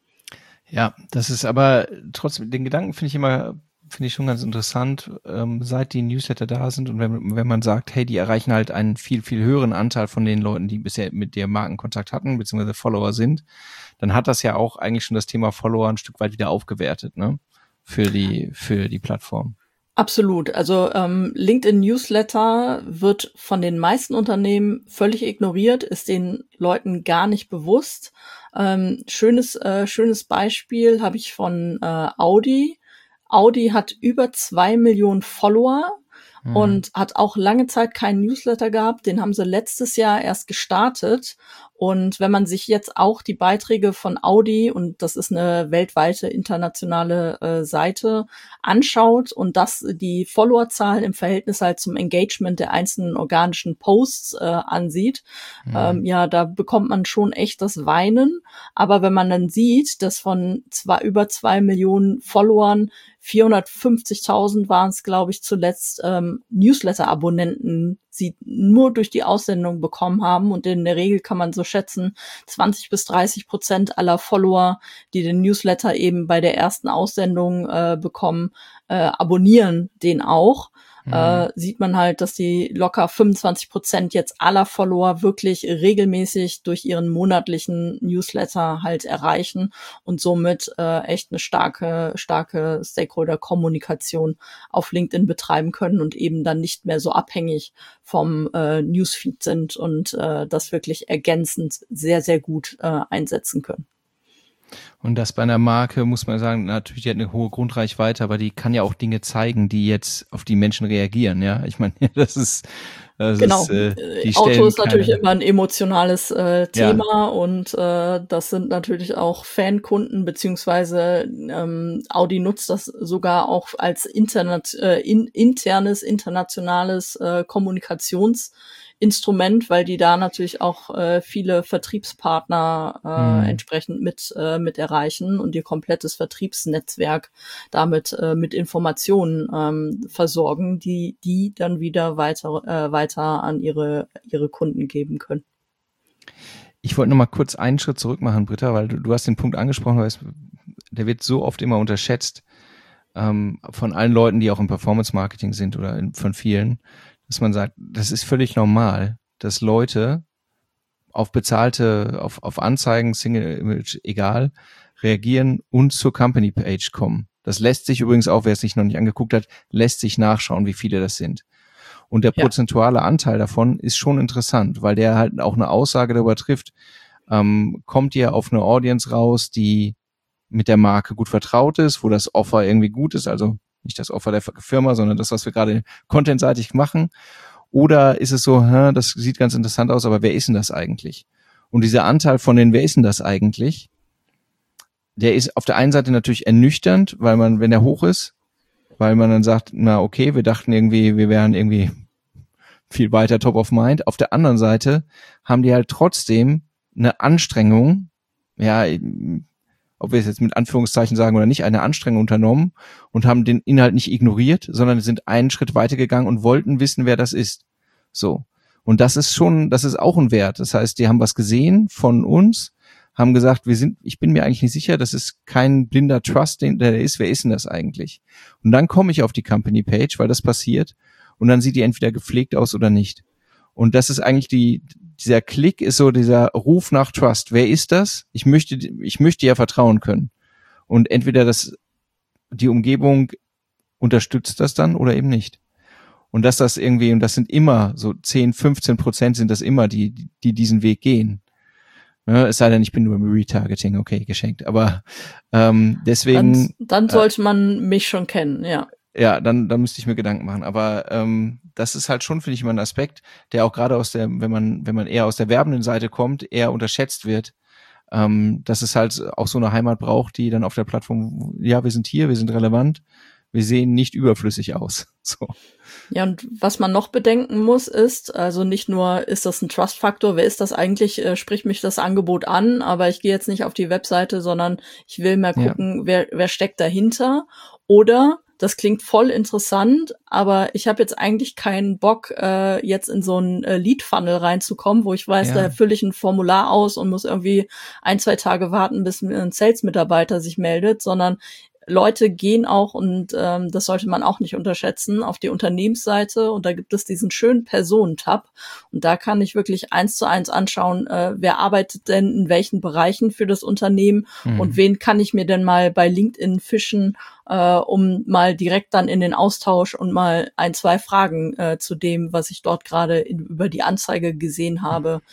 Ja, das ist aber trotzdem, den Gedanken finde ich schon ganz interessant, seit die Newsletter da sind und wenn man sagt, hey, die erreichen halt einen viel, viel höheren Anteil von den Leuten, die bisher mit dir Markenkontakt hatten, beziehungsweise Follower sind, dann hat das ja auch eigentlich schon das Thema Follower ein Stück weit wieder aufgewertet, ne? Für die Plattform. Absolut. Also LinkedIn Newsletter wird von den meisten Unternehmen völlig ignoriert, ist den Leuten gar nicht bewusst. Schönes Beispiel habe ich von Audi. Audi hat über 2 Millionen Follower und hat auch lange Zeit keinen Newsletter gehabt. Den haben sie letztes Jahr erst gestartet. Und wenn man sich jetzt auch die Beiträge von Audi, und das ist eine weltweite internationale Seite, anschaut und das die Followerzahlen im Verhältnis halt zum Engagement der einzelnen organischen Posts ansieht, ja, da bekommt man schon echt das Weinen. Aber wenn man dann sieht, dass von über 2 Millionen Followern 450.000 waren es, glaube ich, zuletzt Newsletter-Abonnenten sie nur durch die Aussendung bekommen haben. Und in der Regel kann man so schätzen, 20-30% aller Follower, die den Newsletter eben bei der ersten Aussendung bekommen, abonnieren den auch. Sieht man halt, dass die locker 25% jetzt aller Follower wirklich regelmäßig durch ihren monatlichen Newsletter halt erreichen und somit echt eine starke Stakeholder-Kommunikation auf LinkedIn betreiben können und eben dann nicht mehr so abhängig vom Newsfeed sind und das wirklich ergänzend sehr, sehr gut einsetzen können. Und das bei einer Marke, muss man sagen, natürlich, die hat eine hohe Grundreichweite, aber die kann ja auch Dinge zeigen, die jetzt auf die Menschen reagieren, ja. Ich meine, das ist genau. Die Auto ist natürlich immer ein emotionales Thema und das sind natürlich auch Fankunden, beziehungsweise Audi nutzt das sogar auch als internes, internationales Kommunikationsinstrument, weil die da natürlich auch viele Vertriebspartner entsprechend mit erreichen und ihr komplettes Vertriebsnetzwerk damit mit Informationen versorgen, die dann wieder weiter an ihre Kunden geben können. Ich wollte noch mal kurz einen Schritt zurück machen, Britta, weil du hast den Punkt angesprochen, weil der wird so oft immer unterschätzt von allen Leuten, die auch im Performance-Marketing sind oder von vielen, dass man sagt, das ist völlig normal, dass Leute auf Anzeigen, Single Image, egal, reagieren und zur Company Page kommen. Das lässt sich übrigens auch, wer es sich noch nicht angeguckt hat, lässt sich nachschauen, wie viele das sind. Und der prozentuale Anteil davon ist schon interessant, weil der halt auch eine Aussage darüber trifft, kommt ihr auf eine Audience raus, die mit der Marke gut vertraut ist, wo das Offer irgendwie gut ist, also nicht das Offer der Firma, sondern das, was wir gerade contentseitig machen. Oder ist es so, das sieht ganz interessant aus, aber wer ist denn das eigentlich? Und dieser Anteil von den, wer ist denn das eigentlich, der ist auf der einen Seite natürlich ernüchternd, weil man, wenn er hoch ist, weil man dann sagt, na okay, wir dachten irgendwie, wir wären irgendwie viel weiter top of mind. Auf der anderen Seite haben die halt trotzdem eine Anstrengung, ja, ob wir es jetzt mit Anführungszeichen sagen oder nicht, eine Anstrengung unternommen und haben den Inhalt nicht ignoriert, sondern sind einen Schritt weitergegangen und wollten wissen, wer das ist. So. Und das ist auch ein Wert. Das heißt, die haben was gesehen von uns, haben gesagt, ich bin mir eigentlich nicht sicher, das ist kein blinder Trust, der ist, wer ist denn das eigentlich? Und dann komme ich auf die Company Page, weil das passiert, und dann sieht die entweder gepflegt aus oder nicht. Und das ist eigentlich dieser Klick ist so dieser Ruf nach Trust. Wer ist das? Ich möchte ja vertrauen können. Und entweder die Umgebung unterstützt das dann oder eben nicht. Und das sind immer so 10-15% sind das immer, die diesen Weg gehen. Ja, es sei denn, ich bin nur im Retargeting, okay, geschenkt. Aber deswegen. Dann sollte man mich schon kennen, ja. Ja, dann müsste ich mir Gedanken machen. Aber das ist halt schon, finde ich, immer ein Aspekt, der auch gerade wenn man eher aus der werbenden Seite kommt, eher unterschätzt wird. Dass es halt auch so eine Heimat braucht, die dann auf der Plattform, ja, wir sind hier, wir sind relevant, wir sehen nicht überflüssig aus. So. Ja, und was man noch bedenken muss, ist, also nicht nur, ist das ein Trust-Faktor, wer ist das eigentlich, spricht mich das Angebot an, aber ich gehe jetzt nicht auf die Webseite, sondern ich will mal gucken, wer steckt dahinter. Oder das klingt voll interessant, aber ich habe jetzt eigentlich keinen Bock, jetzt in so einen Lead-Funnel reinzukommen, wo ich weiß, da fülle ich ein Formular aus und muss irgendwie 1-2 Tage warten, bis ein Sales-Mitarbeiter sich meldet, sondern Leute gehen auch, und das sollte man auch nicht unterschätzen, auf die Unternehmensseite, und da gibt es diesen schönen Personen-Tab, und da kann ich wirklich 1:1 anschauen, wer arbeitet denn in welchen Bereichen für das Unternehmen und wen kann ich mir denn mal bei LinkedIn fischen, um mal direkt dann in den Austausch und mal 1-2 Fragen zu dem, was ich dort gerade über die Anzeige gesehen habe,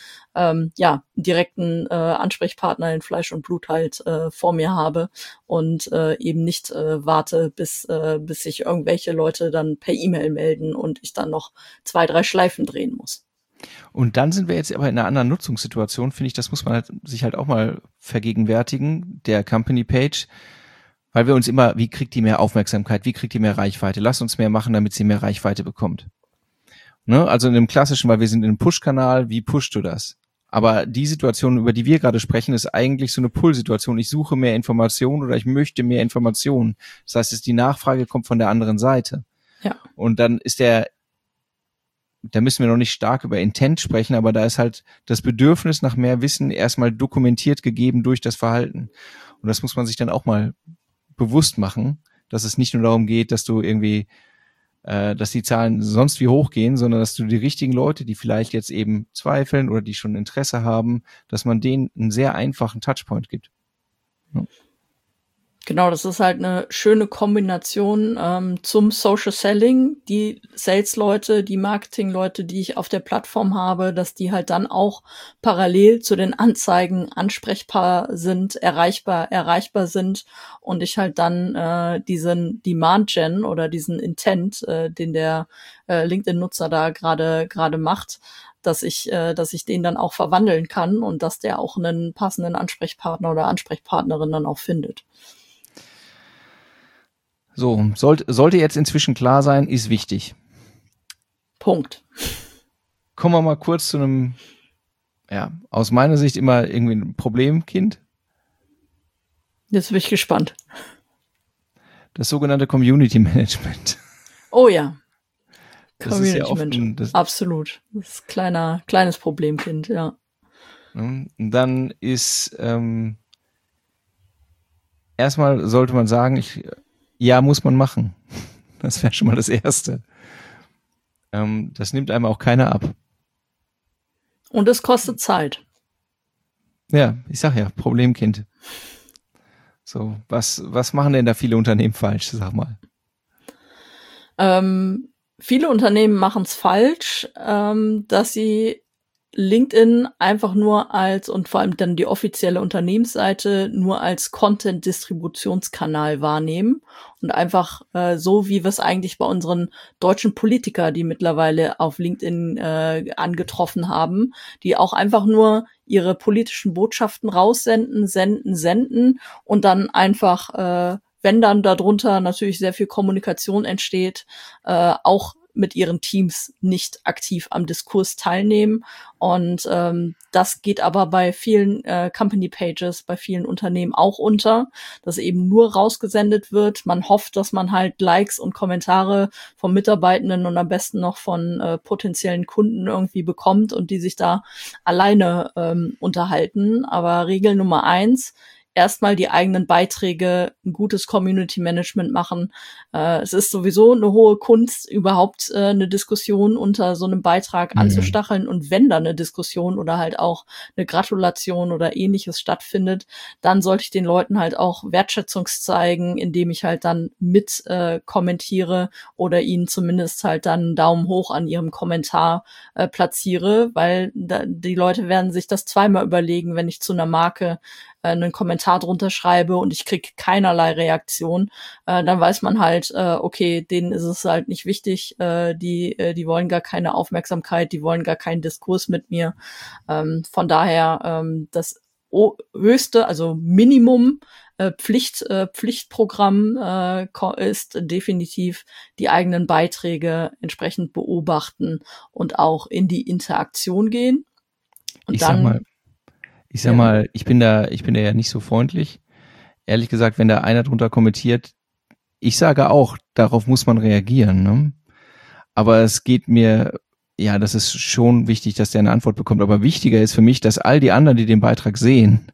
direkten Ansprechpartner in Fleisch und Blut halt vor mir habe und eben nicht warte, bis sich irgendwelche Leute dann per E-Mail melden und ich dann noch 2-3 Schleifen drehen muss. Und dann sind wir jetzt aber in einer anderen Nutzungssituation, finde ich, das muss man sich halt auch mal vergegenwärtigen, der Company Page, weil wir uns immer, wie kriegt die mehr Aufmerksamkeit, wie kriegt die mehr Reichweite, lass uns mehr machen, damit sie mehr Reichweite bekommt. Ne? Also in dem klassischen, weil wir sind in einem Push-Kanal, wie pushst du das? Aber die Situation, über die wir gerade sprechen, ist eigentlich so eine Pull-Situation. Ich suche mehr Informationen oder ich möchte mehr Informationen. Das heißt, die Nachfrage kommt von der anderen Seite. Ja. Und dann ist da müssen wir noch nicht stark über Intent sprechen, aber da ist halt das Bedürfnis nach mehr Wissen erstmal dokumentiert gegeben durch das Verhalten. Und das muss man sich dann auch mal bewusst machen, dass es nicht nur darum geht, dass du irgendwie, dass die Zahlen sonst wie hochgehen, sondern dass du die richtigen Leute, die vielleicht jetzt eben zweifeln oder die schon Interesse haben, dass man denen einen sehr einfachen Touchpoint gibt. Ja. Genau, das ist halt eine schöne Kombination zum Social Selling. Die Sales-Leute, die Marketing-Leute, die ich auf der Plattform habe, dass die halt dann auch parallel zu den Anzeigen ansprechbar sind, erreichbar sind und ich halt dann diesen Demand-Gen oder diesen Intent, den der LinkedIn-Nutzer da gerade macht, dass ich den dann auch verwandeln kann und dass der auch einen passenden Ansprechpartner oder Ansprechpartnerin dann auch findet. So, sollte jetzt inzwischen klar sein, ist wichtig. Punkt. Kommen wir mal kurz zu einem, aus meiner Sicht immer irgendwie ein Problemkind. Jetzt bin ich gespannt. Das sogenannte Community Management. Oh ja. Das Community ist ja oft Management. Absolut. Das ist ein kleines Problemkind, ja. Dann ist erstmal sollte man sagen, muss man machen. Das wäre schon mal das Erste. Das nimmt einem auch keiner ab. Und es kostet Zeit. Ja, ich sag ja, Problemkind. So, was machen denn da viele Unternehmen falsch, sag mal? Viele Unternehmen machen es falsch, dass sie LinkedIn einfach nur und vor allem dann die offizielle Unternehmensseite nur als Content-Distributionskanal wahrnehmen und einfach so, wie wir es eigentlich bei unseren deutschen Politikern, die mittlerweile auf LinkedIn angetroffen haben, die auch einfach nur ihre politischen Botschaften senden und dann einfach, wenn dann darunter natürlich sehr viel Kommunikation entsteht, auch mit ihren Teams nicht aktiv am Diskurs teilnehmen. Und das geht aber bei vielen Company Pages, bei vielen Unternehmen auch unter, dass eben nur rausgesendet wird. Man hofft, dass man halt Likes und Kommentare von Mitarbeitenden und am besten noch von potenziellen Kunden irgendwie bekommt und die sich da alleine unterhalten. Aber Regel Nummer 1, erstmal die eigenen Beiträge, ein gutes Community Management machen. Es ist sowieso eine hohe Kunst, überhaupt eine Diskussion unter so einem Beitrag anzustacheln. Und wenn da eine Diskussion oder halt auch eine Gratulation oder ähnliches stattfindet, dann sollte ich den Leuten halt auch Wertschätzung zeigen, indem ich halt dann mit kommentiere oder ihnen zumindest halt dann einen Daumen hoch an ihrem Kommentar platziere, weil die Leute werden sich das zweimal überlegen, wenn ich zu einer Marke einen Kommentar drunter schreibe und ich kriege keinerlei Reaktion, dann weiß man halt, okay, denen ist es halt nicht wichtig, die wollen gar keine Aufmerksamkeit, die wollen gar keinen Diskurs mit mir. Von daher das höchste, also Minimum Pflichtprogramm ist definitiv die eigenen Beiträge entsprechend beobachten und auch in die Interaktion gehen. Und Ich sag mal, ich bin da ja nicht so freundlich. Ehrlich gesagt, wenn da einer drunter kommentiert, ich sage auch, darauf muss man reagieren, ne? Aber es geht mir, das ist schon wichtig, dass der eine Antwort bekommt. Aber wichtiger ist für mich, dass all die anderen, die den Beitrag sehen,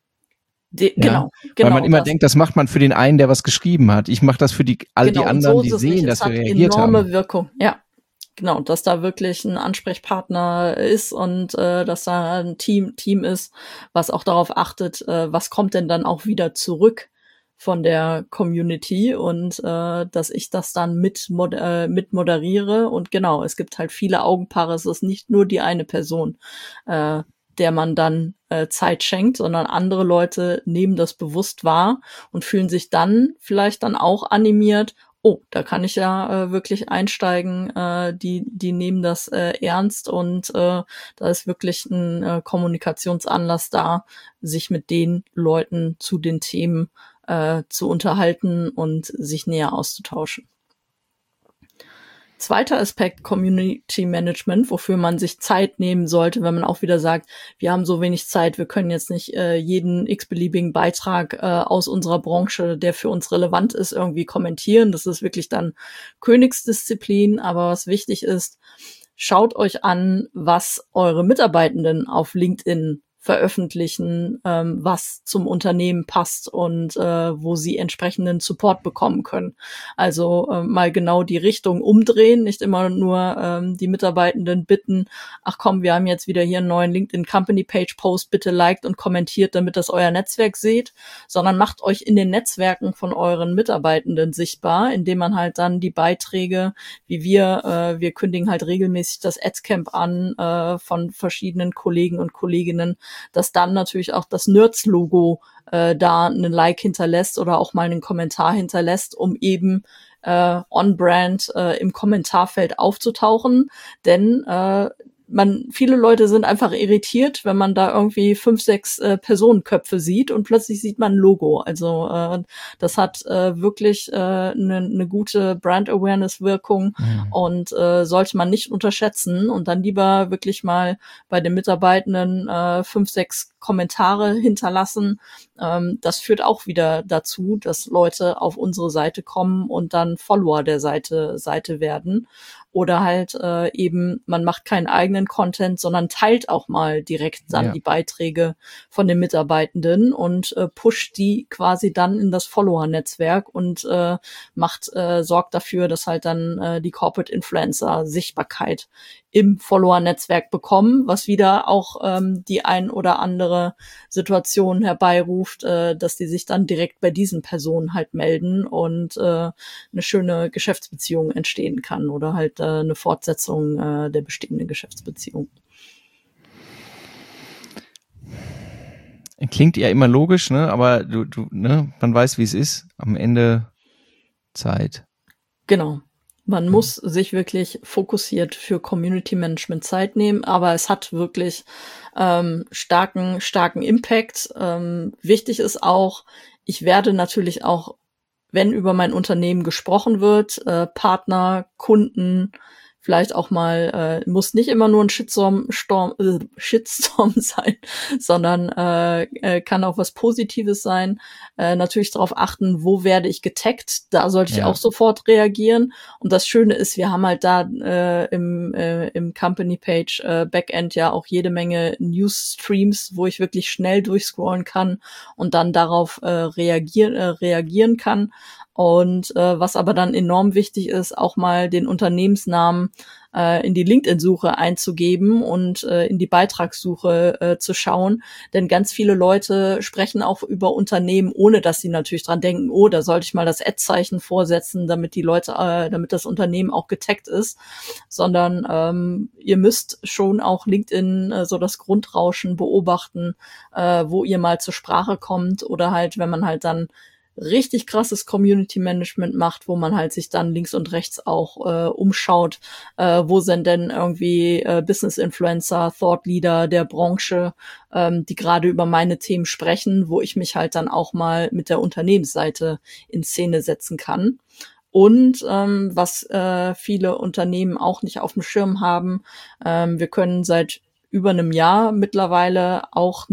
Genau. Weil man immer denkt, das macht man für den einen, der was geschrieben hat. Ich mache das für all die anderen, die sehen, dass wir reagiert haben. Enorme Wirkung, ja. Genau, dass da wirklich ein Ansprechpartner ist und dass da ein Team ist, was auch darauf achtet, was kommt denn dann auch wieder zurück von der Community und dass ich das dann mit moderiere. Und genau, es gibt halt viele Augenpaare, es ist nicht nur die eine Person, der man dann Zeit schenkt, sondern andere Leute nehmen das bewusst wahr und fühlen sich dann vielleicht dann auch animiert, oh, da kann ich ja wirklich einsteigen, die nehmen das ernst und da ist wirklich ein Kommunikationsanlass da, sich mit den Leuten zu den Themen zu unterhalten und sich näher auszutauschen. Zweiter Aspekt, Community Management, wofür man sich Zeit nehmen sollte, wenn man auch wieder sagt, wir haben so wenig Zeit, wir können jetzt nicht jeden x-beliebigen Beitrag aus unserer Branche, der für uns relevant ist, irgendwie kommentieren. Das ist wirklich dann Königsdisziplin. Aber was wichtig ist, schaut euch an, was eure Mitarbeitenden auf LinkedIn veröffentlichen, was zum Unternehmen passt und wo sie entsprechenden Support bekommen können. Also mal genau die Richtung umdrehen, nicht immer nur die Mitarbeitenden bitten, ach komm, wir haben jetzt wieder hier einen neuen LinkedIn Company Page Post, bitte liked und kommentiert, damit das euer Netzwerk seht, sondern macht euch in den Netzwerken von euren Mitarbeitenden sichtbar, indem man halt dann die Beiträge, wie wir kündigen halt regelmäßig das Adscamp an von verschiedenen Kollegen und Kolleginnen, dass dann natürlich auch das Nerds-Logo da einen Like hinterlässt oder auch mal einen Kommentar hinterlässt, um eben on-brand im Kommentarfeld aufzutauchen. Denn viele Leute sind einfach irritiert, wenn man da irgendwie 5, 6 Personenköpfe sieht und plötzlich sieht man ein Logo. Also das hat wirklich eine gute Brand-Awareness-Wirkung und sollte man nicht unterschätzen und dann lieber wirklich mal bei den Mitarbeitenden 5, 6 Kommentare hinterlassen. Das führt auch wieder dazu, dass Leute auf unsere Seite kommen und dann Follower der Seite werden. Oder halt eben, man macht keinen eigenen Content, sondern teilt auch mal direkt dann die Beiträge von den Mitarbeitenden und pusht die quasi dann in das Follower-Netzwerk und sorgt dafür, dass halt dann die Corporate Influencer Sichtbarkeit im Follower-Netzwerk bekommen, was wieder auch die ein oder andere Situation herbeiruft, dass die sich dann direkt bei diesen Personen halt melden und eine schöne Geschäftsbeziehung entstehen kann oder halt eine Fortsetzung der bestehenden Geschäftsbeziehung. Klingt ja immer logisch, ne? Aber man weiß, wie es ist. Am Ende Zeit. Genau. Man muss sich wirklich fokussiert für Community Management Zeit nehmen, aber es hat wirklich starken Impact. Wichtig ist auch, ich werde natürlich auch, wenn über mein Unternehmen gesprochen wird, Partner, Kunden, vielleicht auch mal, muss nicht immer nur ein Shitstorm sein, sondern kann auch was Positives sein. Natürlich darauf achten, wo werde ich getaggt, da sollte ich auch sofort reagieren. Und das Schöne ist, wir haben halt da im Company Page Backend ja auch jede Menge News-Streams, wo ich wirklich schnell durchscrollen kann und dann darauf reagieren kann. Und was aber dann enorm wichtig ist, auch mal den Unternehmensnamen in die LinkedIn-Suche einzugeben und in die Beitragssuche zu schauen. Denn ganz viele Leute sprechen auch über Unternehmen, ohne dass sie natürlich dran denken, oh, da sollte ich mal das Ad-Zeichen vorsetzen, damit die Leute, damit das Unternehmen auch getaggt ist. Sondern ihr müsst schon auch LinkedIn so das Grundrauschen beobachten, wo ihr mal zur Sprache kommt oder halt, wenn man halt dann richtig krasses Community Management macht, wo man halt sich dann links und rechts auch umschaut, wo sind denn irgendwie Business Influencer, Thought Leader der Branche, die gerade über meine Themen sprechen, wo ich mich halt dann auch mal mit der Unternehmensseite in Szene setzen kann. Und was viele Unternehmen auch nicht auf dem Schirm haben, wir können seit über einem Jahr mittlerweile auch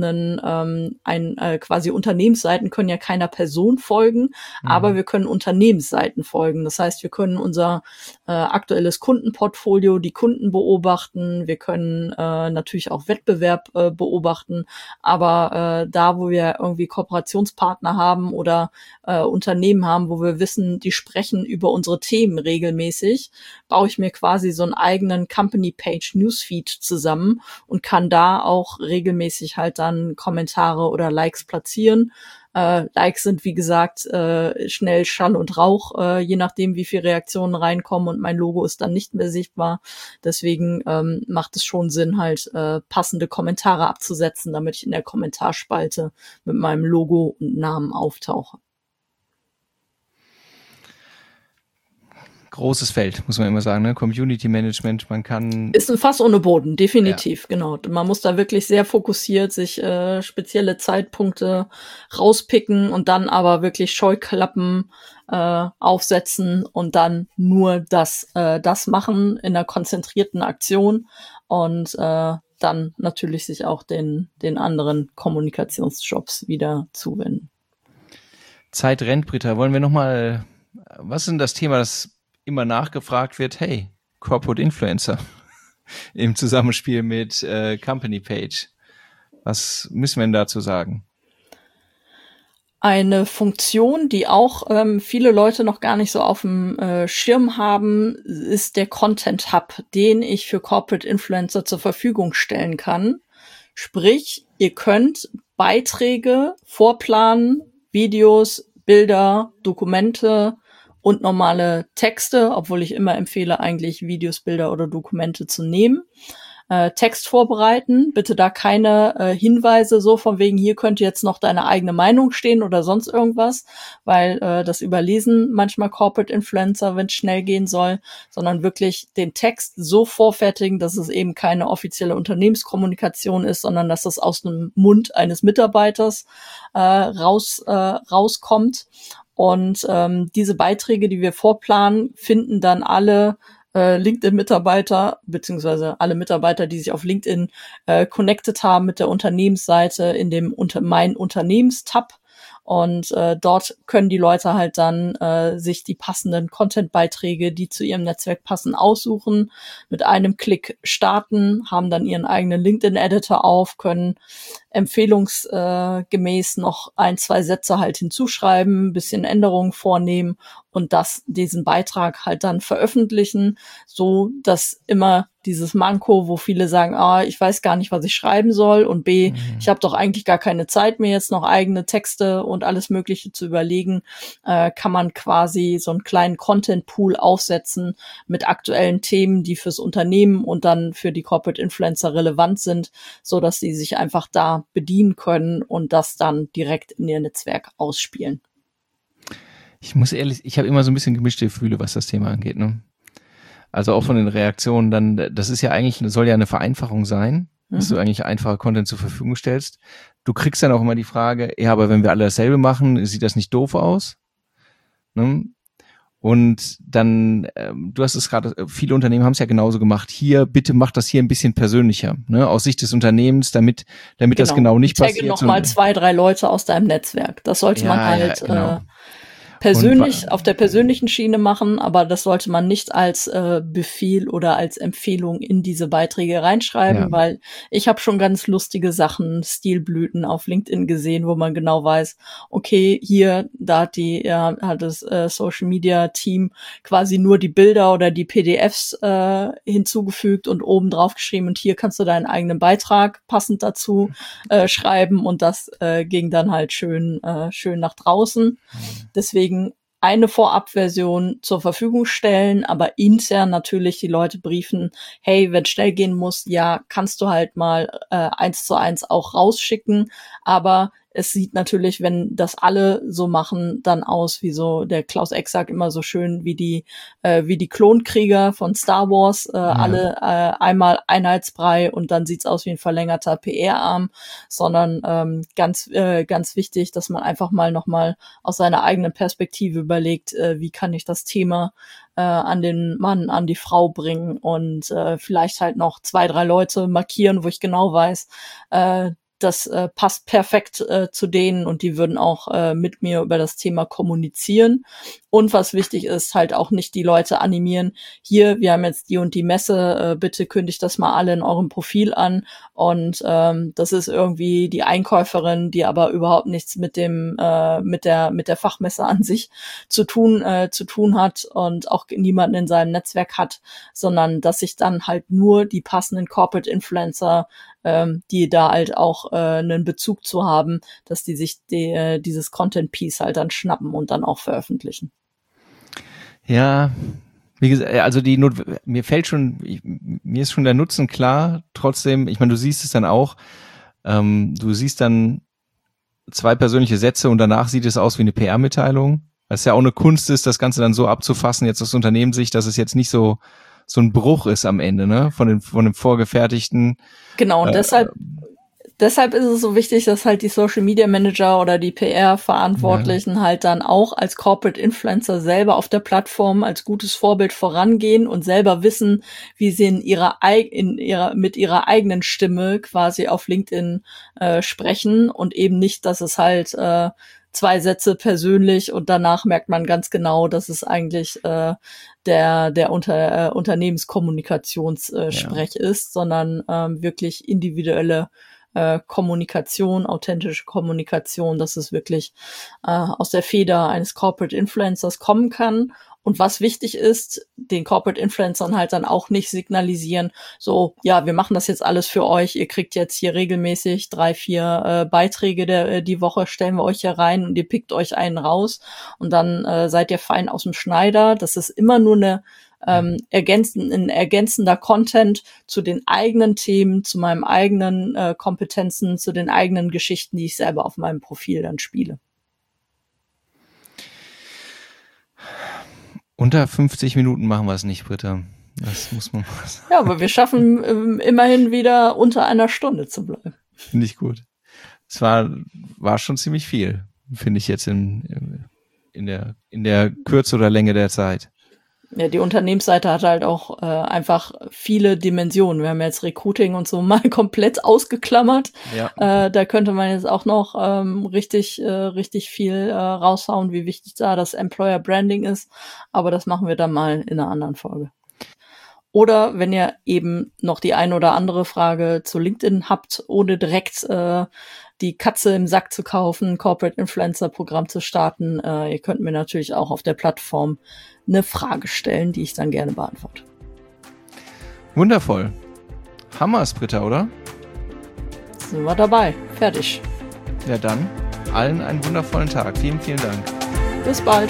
quasi Unternehmensseiten können ja keiner Person folgen, aber wir können Unternehmensseiten folgen. Das heißt, wir können unser aktuelles Kundenportfolio, die Kunden beobachten, wir können natürlich auch Wettbewerb beobachten, aber da, wo wir irgendwie Kooperationspartner haben oder Unternehmen haben, wo wir wissen, die sprechen über unsere Themen regelmäßig, baue ich mir quasi so einen eigenen Company Page Newsfeed zusammen und kann da auch regelmäßig halt dann Kommentare oder Likes platzieren. Likes sind, wie gesagt, schnell Schall und Rauch, je nachdem, wie viele Reaktionen reinkommen und mein Logo ist dann nicht mehr sichtbar. Deswegen macht es schon Sinn, halt passende Kommentare abzusetzen, damit ich in der Kommentarspalte mit meinem Logo und Namen auftauche. Großes Feld, muss man immer sagen, ne? Community Management, man kann... Ist ein Fass ohne Boden, definitiv, genau. Man muss da wirklich sehr fokussiert sich spezielle Zeitpunkte rauspicken und dann aber wirklich Scheuklappen aufsetzen und dann nur das machen in einer konzentrierten Aktion und dann natürlich sich auch den anderen Kommunikationsjobs wieder zuwenden. Zeit rennt, Britta. Wollen wir nochmal, was ist denn das Thema, das immer nachgefragt wird? Hey, Corporate Influencer. im Zusammenspiel mit Company Page. Was müssen wir denn dazu sagen? Eine Funktion, die auch viele Leute noch gar nicht so auf dem Schirm haben, ist der Content Hub, den ich für Corporate Influencer zur Verfügung stellen kann. Sprich, ihr könnt Beiträge vorplanen, Videos, Bilder, Dokumente und normale Texte, obwohl ich immer empfehle, eigentlich Videos, Bilder oder Dokumente zu nehmen. Text vorbereiten, bitte da keine Hinweise so von wegen, hier könnte jetzt noch deine eigene Meinung stehen oder sonst irgendwas, weil das überlesen manchmal Corporate Influencer, wenn es schnell gehen soll, sondern wirklich den Text so vorfertigen, dass es eben keine offizielle Unternehmenskommunikation ist, sondern dass das aus dem Mund eines Mitarbeiters rauskommt. Und diese Beiträge, die wir vorplanen, finden dann alle LinkedIn-Mitarbeiter, beziehungsweise alle Mitarbeiter, die sich auf LinkedIn connected haben mit der Unternehmensseite in dem Mein Unternehmens-Tab. Und dort können die Leute halt dann sich die passenden Content-Beiträge, die zu ihrem Netzwerk passen, aussuchen, mit einem Klick starten, haben dann ihren eigenen LinkedIn-Editor auf, können empfehlungsgemäß noch 1-2 Sätze halt hinzuschreiben, ein bisschen Änderungen vornehmen und diesen Beitrag halt dann veröffentlichen, so dass immer dieses Manko, wo viele sagen, ich weiß gar nicht, was ich schreiben soll und B, ich habe doch eigentlich gar keine Zeit, mir jetzt noch eigene Texte und alles Mögliche zu überlegen, kann man quasi so einen kleinen Content-Pool aufsetzen mit aktuellen Themen, die fürs Unternehmen und dann für die Corporate Influencer relevant sind, so dass sie sich einfach da bedienen können und das dann direkt in ihr Netzwerk ausspielen. Ich muss ehrlich, ich habe immer so ein bisschen gemischte Gefühle, was das Thema angeht, ne? Also auch von den Reaktionen dann, das ist ja eigentlich, soll ja eine Vereinfachung sein, dass du eigentlich einfacher Content zur Verfügung stellst. Du kriegst dann auch immer die Frage, ja, aber wenn wir alle dasselbe machen, sieht das nicht doof aus? Ne? Und dann, du hast es gerade, viele Unternehmen haben es ja genauso gemacht. Hier, bitte mach das hier ein bisschen persönlicher, ne, aus Sicht des Unternehmens, damit das genau nicht passiert. Tagge noch mal 2-3 Leute aus deinem Netzwerk. Das sollte man halt genau. persönlich auf der persönlichen Schiene machen, aber das sollte man nicht als Befehl oder als Empfehlung in diese Beiträge reinschreiben, weil ich habe schon ganz lustige Sachen, Stilblüten auf LinkedIn gesehen, wo man genau weiß, okay, hier, da hat das Social Media Team quasi nur die Bilder oder die PDFs hinzugefügt und oben drauf geschrieben und hier kannst du deinen eigenen Beitrag passend dazu schreiben und das ging dann halt schön nach draußen. Deswegen eine Vorabversion zur Verfügung stellen, aber intern natürlich die Leute briefen, hey, wenn es schnell gehen muss, ja, kannst du halt mal 1:1 auch rausschicken, aber es sieht natürlich, wenn das alle so machen, dann aus wie so, der Klaus Eck sagt immer so schön, wie die Klonkrieger von Star Wars, alle einmal Einheitsbrei und dann sieht's aus wie ein verlängerter PR-Arm, sondern ganz wichtig, dass man einfach nochmal aus seiner eigenen Perspektive überlegt, wie kann ich das Thema an den Mann, an die Frau bringen und vielleicht halt noch 2-3 Leute markieren, wo ich genau weiß, das passt perfekt zu denen und die würden auch mit mir über das Thema kommunizieren. Und was wichtig ist, halt auch nicht die Leute animieren, hier, wir haben jetzt die und die Messe, bitte kündigt das mal alle in eurem Profil an. Und das ist irgendwie die Einkäuferin, die aber überhaupt nichts mit der Fachmesse an sich zu tun hat und auch niemanden in seinem Netzwerk hat, sondern dass sich dann halt nur die passenden Corporate Influencer, die da halt auch einen Bezug zu haben, dass die sich dieses Content Piece halt dann schnappen und dann auch veröffentlichen. Ja, wie gesagt, also mir ist schon der Nutzen klar. Trotzdem, ich meine, du siehst es dann auch. Du siehst dann 2 persönliche Sätze und danach sieht es aus wie eine PR-Mitteilung. Was ja auch eine Kunst ist, das Ganze dann so abzufassen, jetzt aus Unternehmenssicht, dass es jetzt nicht so ein Bruch ist am Ende, ne, von dem vorgefertigten. Genau, und deshalb ist es so wichtig, dass halt die Social Media Manager oder die PR-Verantwortlichen halt dann auch als Corporate Influencer selber auf der Plattform als gutes Vorbild vorangehen und selber wissen, wie sie mit ihrer eigenen Stimme quasi auf LinkedIn sprechen und eben nicht, dass es halt 2 Sätze persönlich und danach merkt man ganz genau, dass es eigentlich der Unternehmenskommunikationssprech ist, sondern wirklich individuelle Kommunikation, authentische Kommunikation, dass es wirklich aus der Feder eines Corporate Influencers kommen kann. Und was wichtig ist, den Corporate Influencern halt dann auch nicht signalisieren, so, ja, wir machen das jetzt alles für euch, ihr kriegt jetzt hier regelmäßig 3-4 Beiträge die Woche, stellen wir euch hier rein und ihr pickt euch einen raus und dann seid ihr fein aus dem Schneider. Das ist immer nur ein ergänzender Content zu den eigenen Themen, zu meinen eigenen Kompetenzen, zu den eigenen Geschichten, die ich selber auf meinem Profil dann spiele. Unter 50 Minuten machen wir es nicht, Britta. Das muss man mal sagen. Ja, aber wir schaffen immerhin wieder unter 1 Stunde zu bleiben. Finde ich gut. Es war schon ziemlich viel, finde ich jetzt in der Kürze oder Länge der Zeit. Ja, die Unternehmensseite hat halt auch einfach viele Dimensionen. Wir haben jetzt Recruiting und so mal komplett ausgeklammert. Ja. Da könnte man jetzt auch noch richtig viel raushauen, wie wichtig da das Employer Branding ist. Aber das machen wir dann mal in einer anderen Folge. Oder wenn ihr eben noch die ein oder andere Frage zu LinkedIn habt, ohne direkt die Katze im Sack zu kaufen, Corporate Influencer Programm zu starten, ihr könnt mir natürlich auch auf der Plattform eine Frage stellen, die ich dann gerne beantworte. Wundervoll. Hammers, Britta, oder? Sind wir dabei. Fertig. Ja, dann allen einen wundervollen Tag. Vielen, vielen Dank. Bis bald.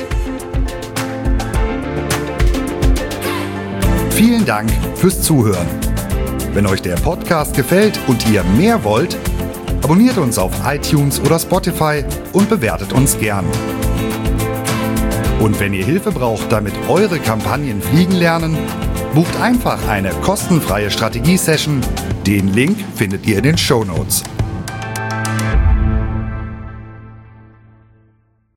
Vielen Dank fürs Zuhören. Wenn euch der Podcast gefällt und ihr mehr wollt, abonniert uns auf iTunes oder Spotify und bewertet uns gern. Und wenn ihr Hilfe braucht, damit eure Kampagnen fliegen lernen, bucht einfach eine kostenfreie Strategie-Session. Den Link findet ihr in den Shownotes.